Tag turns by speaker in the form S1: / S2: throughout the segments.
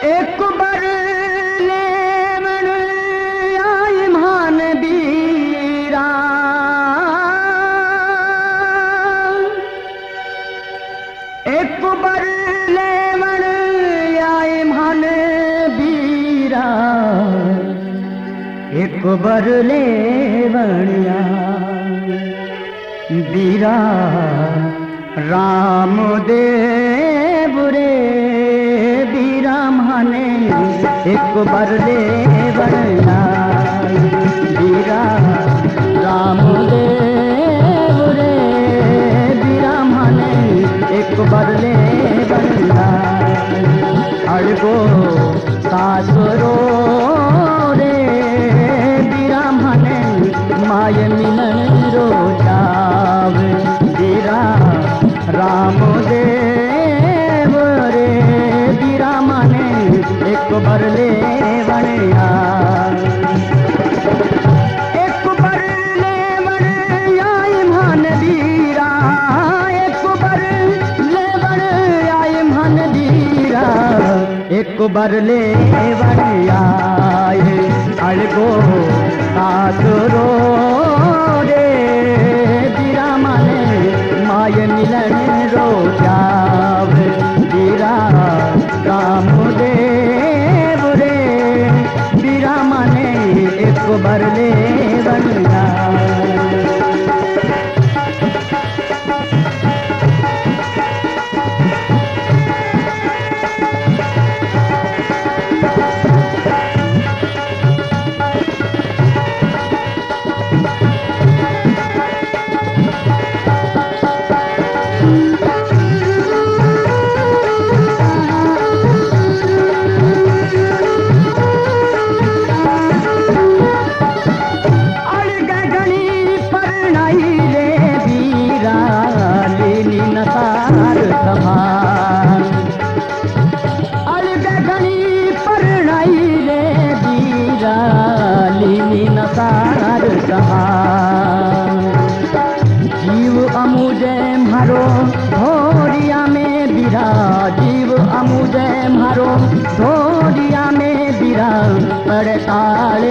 S1: एक बार लेवण आई मान बीरा, एक बार लेवण आई मान बीरा, एक बार लेवण बीरा राम देव रे बीरा माने एक बार लेवण बीरा राम देव रे बीरा माने एक बार लेवण अड़गो सासरो रे बीरा माने माय मिलन रो जाव बीरा राम देव रे बीरा माने एक बार लेवण एक बार लेवण आई मान बीरा, एक बार लेवण आई मान बीरा, एक बार लेवण आए अड़गो सासरो रे बीरा माने माय मिलन रो जाव बीरा राम देव रे बीरा माने एक बार लेवण जीव अमुजे मारो धोरिया में बीरा, जीव अमुजे मारो धोरिया में बीरा पड़ताले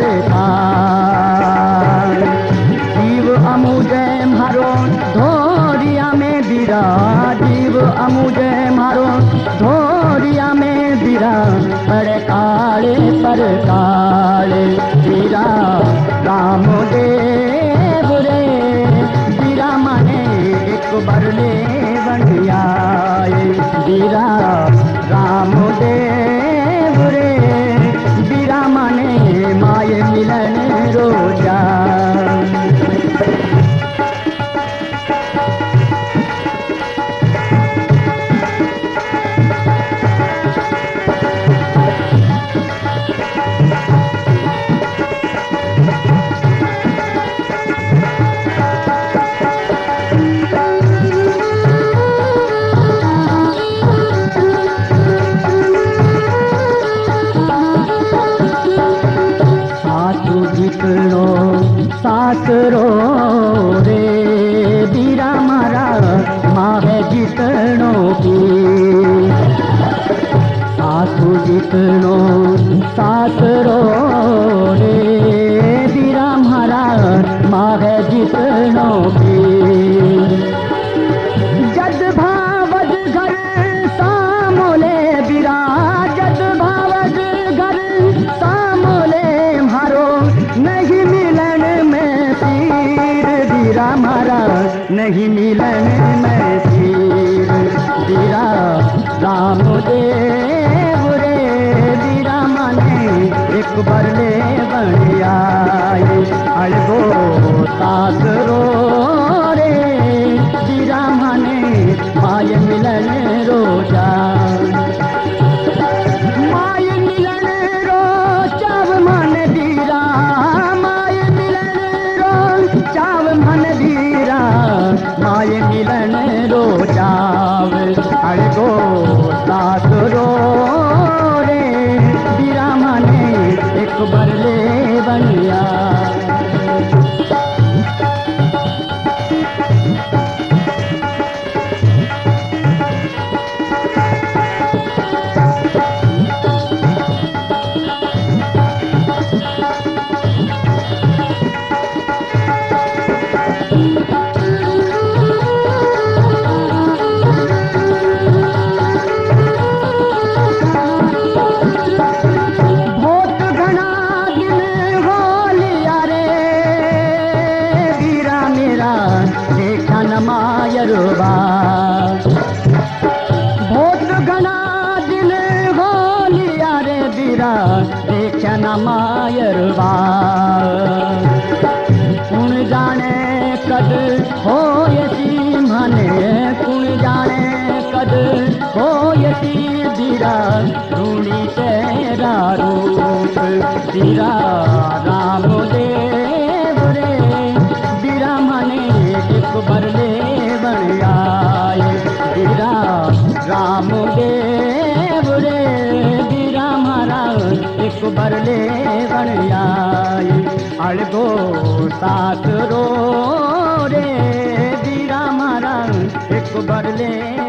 S1: परताल, जीव अमुजे मारो धोरिया में बीरा, जीव अमुजे मारो धोरिया में बीरा पड़ताले परताल बीरा राम देव रे बीरा माने एक बार लेवण आए बीरा राम देव रे बीरा माने माय मिलन रो जाए। सासरो रे बीरा मारा माँ है जितनो की, सासू जितनो सासरो रे बीरा मारा माँ है जितनो की, जद भावज घर सामोले बीरा, जद भावज घर सामोले मारो नहीं मिलन में पीर बीरा मारा नहीं मिलन में पीर बीरा राम देव रे बीरा माने एक बार लेवण आए अड़गो सासरो रे बीरा माने माय मिलन रो जाए, माय मिलन रो चाव मन बीरा, माय मिलन रो चाव मन बीरा, माय मिलन रो चाव अड़गो सासरो रे बीरा माने एक बार लेवण मायरवा बहुत घना दिन हो लिया रे बीरा देखना मायरवा कुण जाने कद हो यसी माने कुण जाने कद हो यसी बीरा ढूंढी तेरा रूप बीरा राम देव रे बीरा माने एक बरले बन आए बीरा राम देव रे बीरा मारा एक बरले बन आए अड़गो साथ रो रे बीरा मारा एक बरले